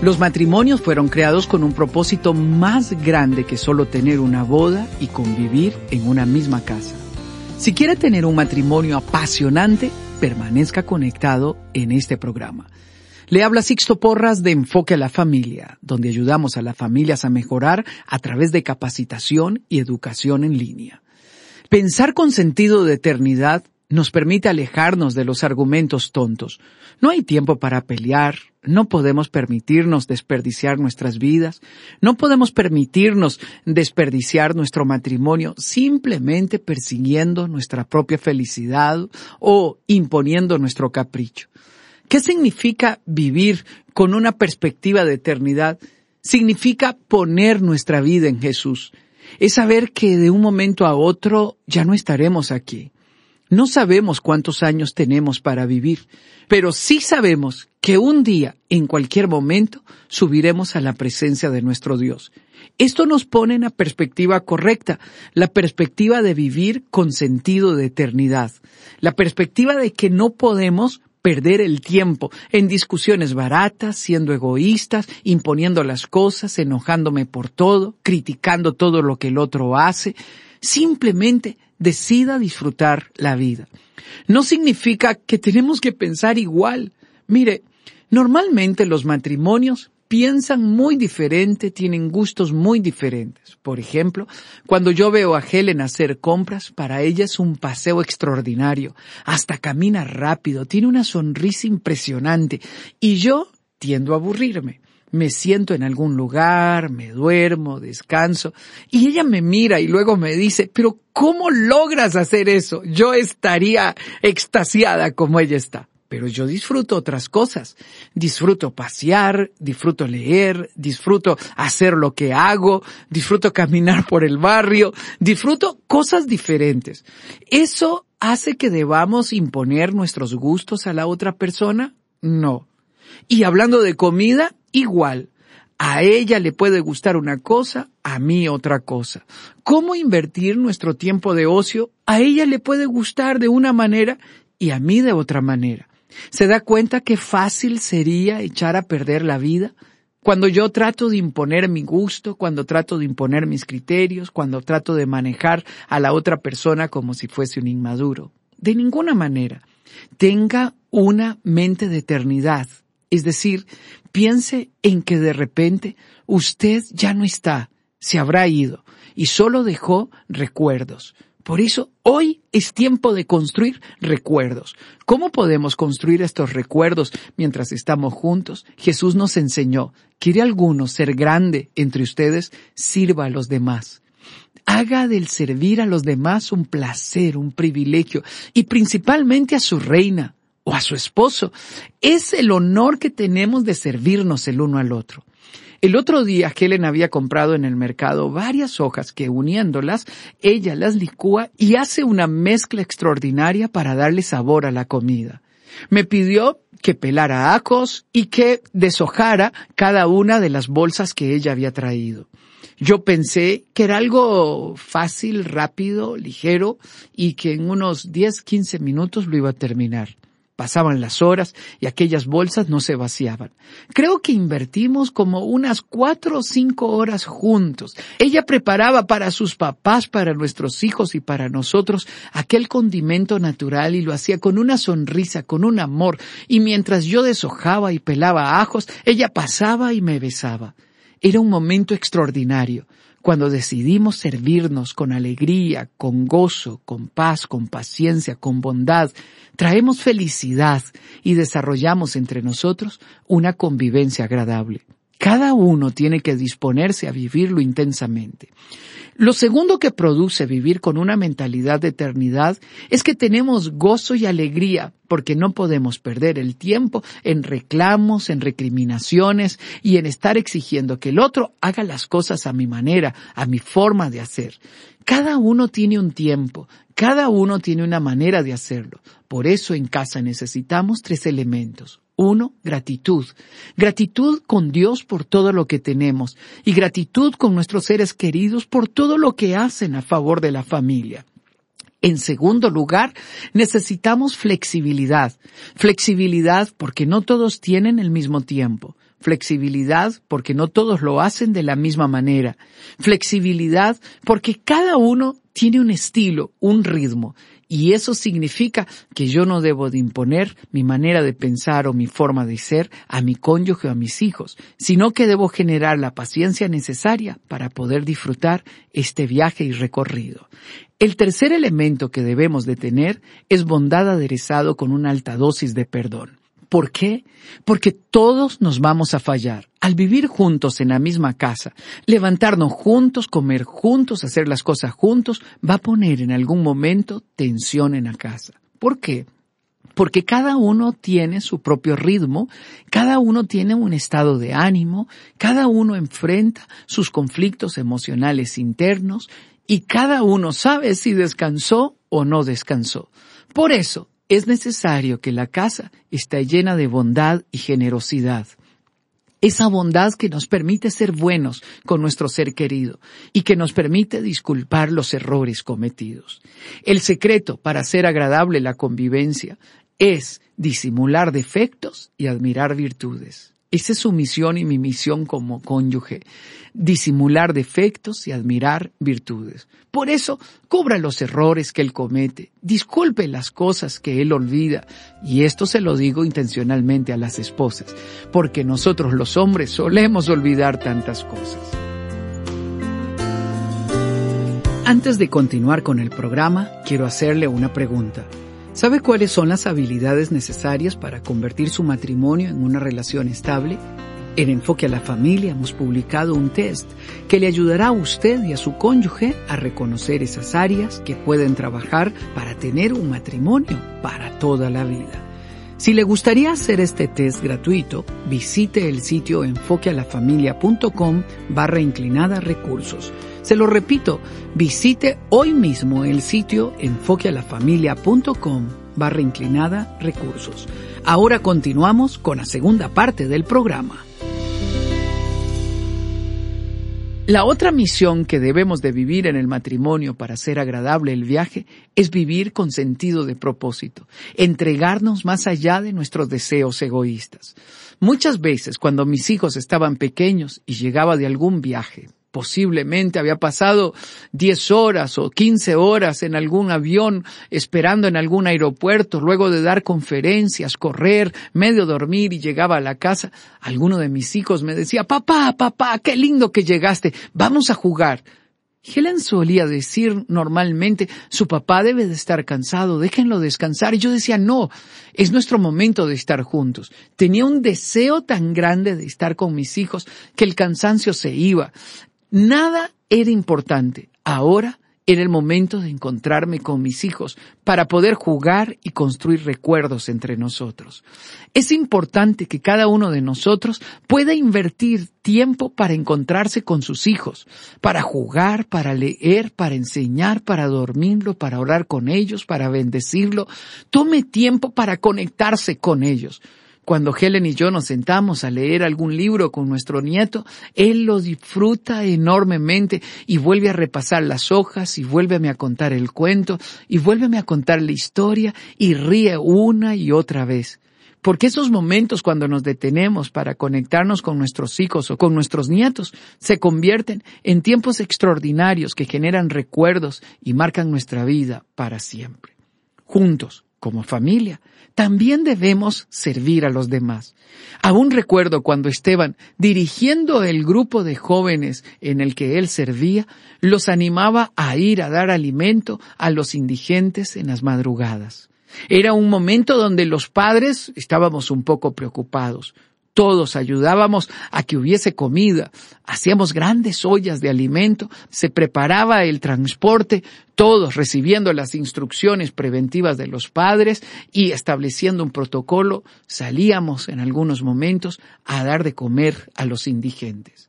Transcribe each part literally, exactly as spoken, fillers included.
Los matrimonios fueron creados con un propósito más grande que solo tener una boda y convivir en una misma casa. Si quiere tener un matrimonio apasionante, permanezca conectado en este programa. Le habla Sixto Porras de Enfoque a la Familia, donde ayudamos a las familias a mejorar a través de capacitación y educación en línea. Pensar con sentido de eternidad nos permite alejarnos de los argumentos tontos. No hay tiempo para pelear, no podemos permitirnos desperdiciar nuestras vidas, no podemos permitirnos desperdiciar nuestro matrimonio simplemente persiguiendo nuestra propia felicidad o imponiendo nuestro capricho. ¿Qué significa vivir con una perspectiva de eternidad? Significa poner nuestra vida en Jesús. Es saber que de un momento a otro ya no estaremos aquí. No sabemos cuántos años tenemos para vivir, pero sí sabemos que un día, en cualquier momento, subiremos a la presencia de nuestro Dios. Esto nos pone en la perspectiva correcta, la perspectiva de vivir con sentido de eternidad, la perspectiva de que no podemos perder el tiempo en discusiones baratas, siendo egoístas, imponiendo las cosas, enojándome por todo, criticando todo lo que el otro hace. Simplemente decida disfrutar la vida. No significa que tenemos que pensar igual. Mire, normalmente los matrimonios piensan muy diferente, tienen gustos muy diferentes. Por ejemplo, cuando yo veo a Helen hacer compras, para ella es un paseo extraordinario. Hasta camina rápido, tiene una sonrisa impresionante. Y yo tiendo a aburrirme. Me siento en algún lugar, me duermo, descanso, y ella me mira y luego me dice, pero ¿cómo logras hacer eso? Yo estaría extasiada como ella está. Pero yo disfruto otras cosas. Disfruto pasear, disfruto leer, disfruto hacer lo que hago, disfruto caminar por el barrio, disfruto cosas diferentes. ¿Eso hace que debamos imponer nuestros gustos a la otra persona? No. Y hablando de comida, igual. A ella le puede gustar una cosa, a mí otra cosa. ¿Cómo invertir nuestro tiempo de ocio? A ella le puede gustar de una manera y a mí de otra manera. ¿Se da cuenta qué fácil sería echar a perder la vida? Cuando yo trato de imponer mi gusto, cuando trato de imponer mis criterios, cuando trato de manejar a la otra persona como si fuese un inmaduro. De ninguna manera. Tenga una mente de eternidad. Es decir, piense en que de repente usted ya no está, se habrá ido y solo dejó recuerdos. Por eso hoy es tiempo de construir recuerdos. ¿Cómo podemos construir estos recuerdos mientras estamos juntos? Jesús nos enseñó, ¿quiere alguno ser grande entre ustedes? Sirva a los demás. Haga del servir a los demás un placer, un privilegio y principalmente a su reina o a su esposo. Es el honor que tenemos de servirnos el uno al otro. El otro día Helen había comprado en el mercado varias hojas que uniéndolas, ella las licúa y hace una mezcla extraordinaria para darle sabor a la comida. Me pidió que pelara ajos y que deshojara cada una de las bolsas que ella había traído. Yo pensé que era algo fácil, rápido, ligero y que en unos diez, quince minutos lo iba a terminar. Pasaban las horas y aquellas bolsas no se vaciaban. Creo que invertimos como unas cuatro o cinco horas juntos. Ella preparaba para sus papás, para nuestros hijos y para nosotros aquel condimento natural y lo hacía con una sonrisa, con un amor. Y mientras yo deshojaba y pelaba ajos, ella pasaba y me besaba. Era un momento extraordinario. Cuando decidimos servirnos con alegría, con gozo, con paz, con paciencia, con bondad, traemos felicidad y desarrollamos entre nosotros una convivencia agradable. Cada uno tiene que disponerse a vivirlo intensamente. Lo segundo que produce vivir con una mentalidad de eternidad es que tenemos gozo y alegría porque no podemos perder el tiempo en reclamos, en recriminaciones y en estar exigiendo que el otro haga las cosas a mi manera, a mi forma de hacer. Cada uno tiene un tiempo, cada uno tiene una manera de hacerlo. Por eso en casa necesitamos tres elementos. Uno, gratitud. Gratitud con Dios por todo lo que tenemos y gratitud con nuestros seres queridos por todo lo que hacen a favor de la familia. En segundo lugar, necesitamos flexibilidad. Flexibilidad porque no todos tienen el mismo tiempo. Flexibilidad porque no todos lo hacen de la misma manera. Flexibilidad porque cada uno tiene un estilo, un ritmo. Y eso significa que yo no debo de imponer mi manera de pensar o mi forma de ser a mi cónyuge o a mis hijos, sino que debo generar la paciencia necesaria para poder disfrutar este viaje y recorrido. El tercer elemento que debemos de tener es bondad aderezado con una alta dosis de perdón. ¿Por qué? Porque todos nos vamos a fallar. Al vivir juntos en la misma casa, levantarnos juntos, comer juntos, hacer las cosas juntos, va a poner en algún momento tensión en la casa. ¿Por qué? Porque cada uno tiene su propio ritmo, cada uno tiene un estado de ánimo, cada uno enfrenta sus conflictos emocionales internos y cada uno sabe si descansó o no descansó. Por eso, es necesario que la casa esté llena de bondad y generosidad. Esa bondad que nos permite ser buenos con nuestro ser querido y que nos permite disculpar los errores cometidos. El secreto para hacer agradable la convivencia es disimular defectos y admirar virtudes. Esa es su misión y mi misión como cónyuge, disimular defectos y admirar virtudes. Por eso, cubra los errores que él comete, disculpe las cosas que él olvida, y esto se lo digo intencionalmente a las esposas, porque nosotros los hombres solemos olvidar tantas cosas. Antes de continuar con el programa, quiero hacerle una pregunta. ¿Sabe cuáles son las habilidades necesarias para convertir su matrimonio en una relación estable? En Enfoque a la Familia hemos publicado un test que le ayudará a usted y a su cónyuge a reconocer esas áreas que pueden trabajar para tener un matrimonio para toda la vida. Si le gustaría hacer este test gratuito, visite el sitio enfoquealafamilia.com barra inclinada recursos. Se lo repito, visite hoy mismo el sitio enfoquealafamilia.com barra inclinada recursos. Ahora continuamos con la segunda parte del programa. La otra misión que debemos de vivir en el matrimonio para hacer agradable el viaje es vivir con sentido de propósito, entregarnos más allá de nuestros deseos egoístas. Muchas veces cuando mis hijos estaban pequeños y llegaba de algún viaje, posiblemente había pasado diez horas o quince horas en algún avión esperando en algún aeropuerto, luego de dar conferencias, correr, medio dormir y llegaba a la casa, alguno de mis hijos me decía, papá, papá, qué lindo que llegaste, vamos a jugar. Helen solía decir normalmente, su papá debe de estar cansado, déjenlo descansar. Y yo decía, no, es nuestro momento de estar juntos. Tenía un deseo tan grande de estar con mis hijos que el cansancio se iba. Nada era importante. Ahora era el momento de encontrarme con mis hijos para poder jugar y construir recuerdos entre nosotros. Es importante que cada uno de nosotros pueda invertir tiempo para encontrarse con sus hijos, para jugar, para leer, para enseñar, para dormirlo, para orar con ellos, para bendecirlo. Tome tiempo para conectarse con ellos. Cuando Helen y yo nos sentamos a leer algún libro con nuestro nieto, él lo disfruta enormemente y vuelve a repasar las hojas y vuélveme a contar el cuento y vuélveme a contar la historia y ríe una y otra vez. Porque esos momentos cuando nos detenemos para conectarnos con nuestros hijos o con nuestros nietos se convierten en tiempos extraordinarios que generan recuerdos y marcan nuestra vida para siempre. Juntos, como familia, también debemos servir a los demás. Aún recuerdo cuando Esteban, dirigiendo el grupo de jóvenes en el que él servía, los animaba a ir a dar alimento a los indigentes en las madrugadas. Era un momento donde los padres estábamos un poco preocupados. Todos ayudábamos a que hubiese comida, hacíamos grandes ollas de alimento, se preparaba el transporte, todos recibiendo las instrucciones preventivas de los padres y estableciendo un protocolo, salíamos en algunos momentos a dar de comer a los indigentes.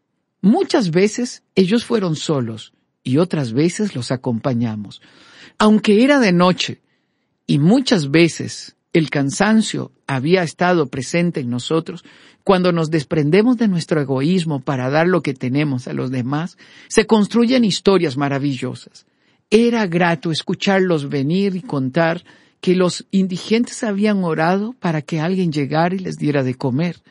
Muchas veces ellos fueron solos y otras veces los acompañamos. Aunque era de noche y muchas veces el cansancio había estado presente en nosotros, cuando nos desprendemos de nuestro egoísmo para dar lo que tenemos a los demás, se construyen historias maravillosas. Era grato escucharlos venir y contar que los indigentes habían orado para que alguien llegara y les diera de comer,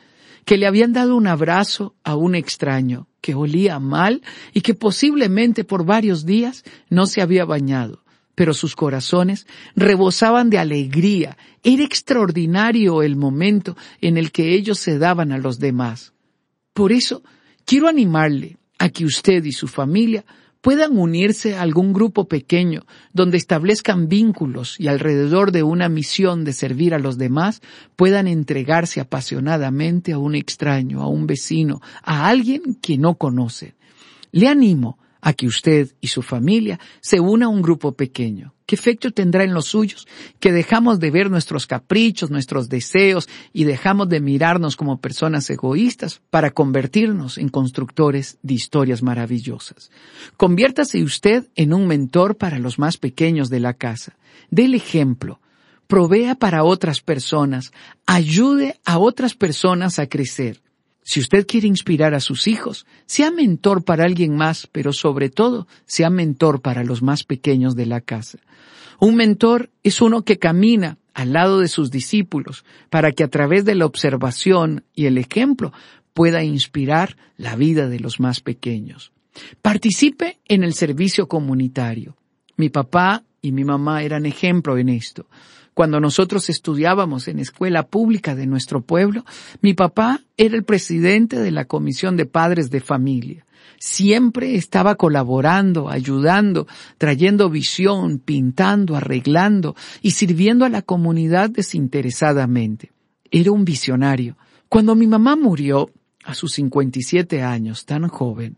que le habían dado un abrazo a un extraño que olía mal y que posiblemente por varios días no se había bañado, pero sus corazones rebosaban de alegría. Era extraordinario el momento en el que ellos se daban a los demás. Por eso, quiero animarle a que usted y su familia puedan unirse a algún grupo pequeño donde establezcan vínculos y alrededor de una misión de servir a los demás puedan entregarse apasionadamente a un extraño, a un vecino, a alguien que no conocen. Le animo a que usted y su familia se una a un grupo pequeño. ¿Qué efecto tendrá en los suyos? Que dejamos de ver nuestros caprichos, nuestros deseos y dejamos de mirarnos como personas egoístas para convertirnos en constructores de historias maravillosas. Conviértase usted en un mentor para los más pequeños de la casa. Dé el ejemplo. Provea para otras personas. Ayude a otras personas a crecer. Si usted quiere inspirar a sus hijos, sea mentor para alguien más, pero sobre todo, sea mentor para los más pequeños de la casa. Un mentor es uno que camina al lado de sus discípulos para que a través de la observación y el ejemplo pueda inspirar la vida de los más pequeños. Participe en el servicio comunitario. Mi papá y mi mamá eran ejemplo en esto. Cuando nosotros estudiábamos en escuela pública de nuestro pueblo, mi papá era el presidente de la Comisión de Padres de Familia. Siempre estaba colaborando, ayudando, trayendo visión, pintando, arreglando y sirviendo a la comunidad desinteresadamente. Era un visionario. Cuando mi mamá murió, a sus cincuenta y siete años, tan joven,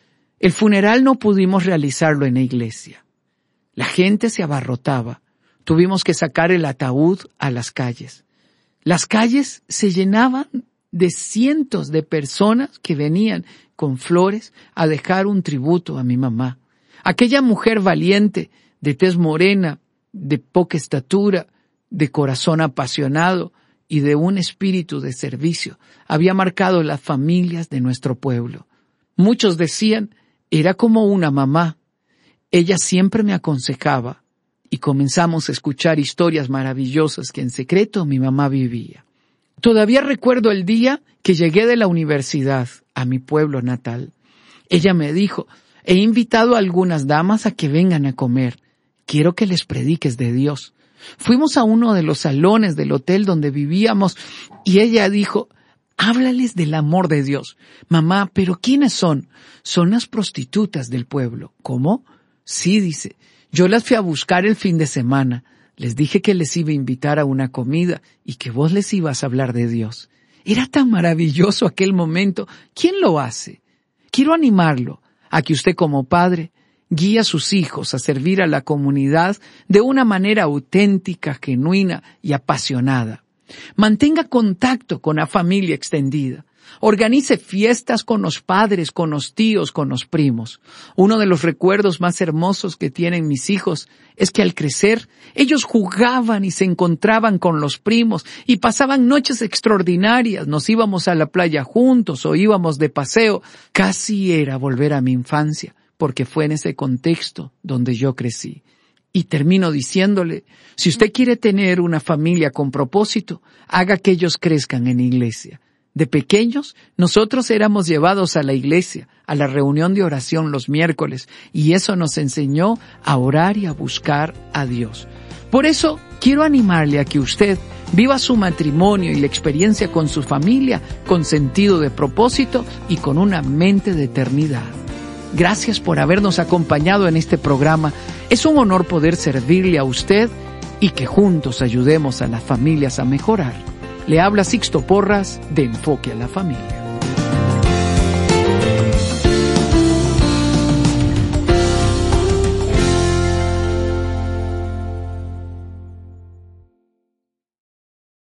el funeral no pudimos realizarlo en la iglesia. La gente se abarrotaba. Tuvimos que sacar el ataúd a las calles. Las calles se llenaban de cientos de personas que venían con flores a dejar un tributo a mi mamá. Aquella mujer valiente, de tez morena, de poca estatura, de corazón apasionado y de un espíritu de servicio, había marcado las familias de nuestro pueblo. Muchos decían, era como una mamá. Ella siempre me aconsejaba. Y comenzamos a escuchar historias maravillosas que en secreto mi mamá vivía. Todavía recuerdo el día que llegué de la universidad a mi pueblo natal. Ella me dijo, he invitado a algunas damas a que vengan a comer. Quiero que les prediques de Dios. Fuimos a uno de los salones del hotel donde vivíamos y ella dijo, háblales del amor de Dios. Mamá, ¿pero quiénes son? Son las prostitutas del pueblo. ¿Cómo? Sí, dice. Yo las fui a buscar el fin de semana. Les dije que les iba a invitar a una comida y que vos les ibas a hablar de Dios. Era tan maravilloso aquel momento. ¿Quién lo hace? Quiero animarlo a que usted como padre guíe a sus hijos a servir a la comunidad de una manera auténtica, genuina y apasionada. Mantenga contacto con la familia extendida. Organice fiestas con los padres, con los tíos, con los primos. Uno de los recuerdos más hermosos que tienen mis hijos es que al crecer, ellos jugaban y se encontraban con los primos y pasaban noches extraordinarias. Nos íbamos a la playa juntos o íbamos de paseo. Casi era volver a mi infancia, porque fue en ese contexto donde yo crecí. Y termino diciéndole, si usted quiere tener una familia con propósito, haga que ellos crezcan en iglesia. De pequeños, nosotros éramos llevados a la iglesia, a la reunión de oración los miércoles, y eso nos enseñó a orar y a buscar a Dios. Por eso, quiero animarle a que usted viva su matrimonio y la experiencia con su familia con sentido de propósito y con una mente de eternidad. Gracias por habernos acompañado en este programa. Es un honor poder servirle a usted y que juntos ayudemos a las familias a mejorar. Le habla Sixto Porras de Enfoque a la Familia.